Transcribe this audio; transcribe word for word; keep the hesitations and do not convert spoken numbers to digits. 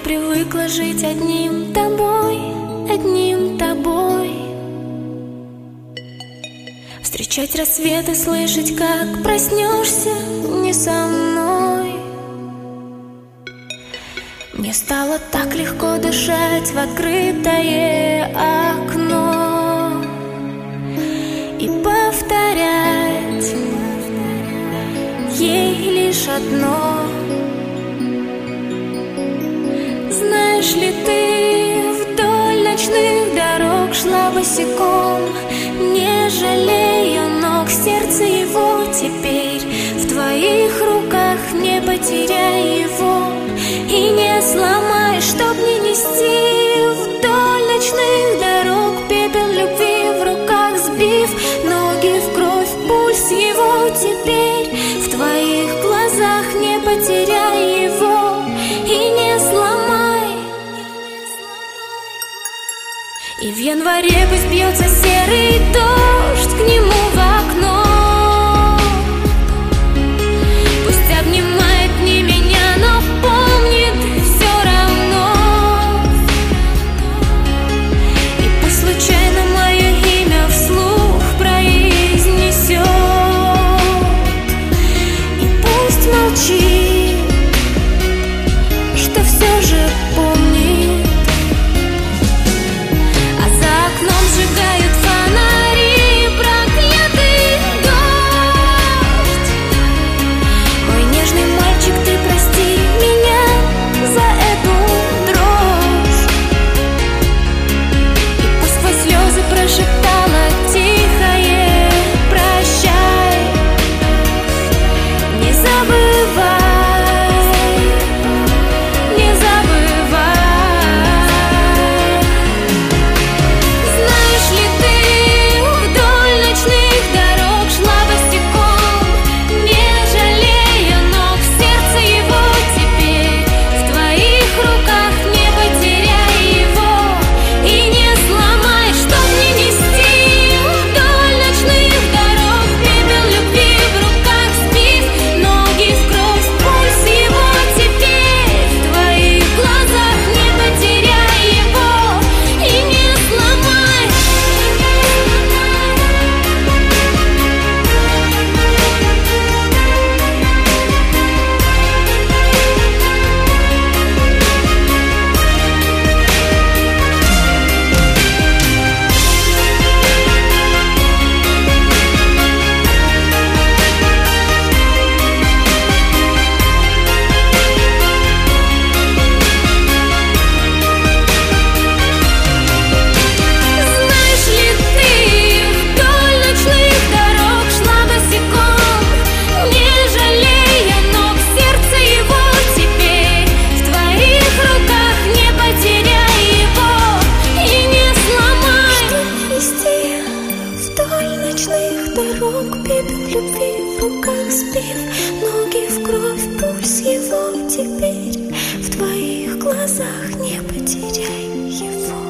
привыкла жить одним тобой, одним тобой. Встречать рассветы, слышать, как проснешься не со мной. Мне стало так легко дышать в открытое окно и повторять ей лишь одно. Знаешь ли, ты вдоль ночных дорог шла босиком, не жалея ног, сердце его теперь в твоих руках, не потеряй его и не сломай, чтоб не нести вдоль ночных дорог пепел любви в руках, сбив ноги в кровь, пульс его теперь в твоих глазах, не потеряй его и не сломай. И в январе пусть бьется серый дождь к нему в окно, пусть обнимает не меня, но помнит все равно. И пусть случайно мое имя вслух произнесет, и пусть молчит, что все же помнит. Сжигают фонари, проклятый дождь. Мой нежный мальчик, ты прости меня за эту дрожь. И пусть сквозь слезы прошептала тихое прощай. Не забывай, не забывай. Пепел любви в руках, сбив ноги в кровь, пульс его теперь в твоих глазах, не потеряй его.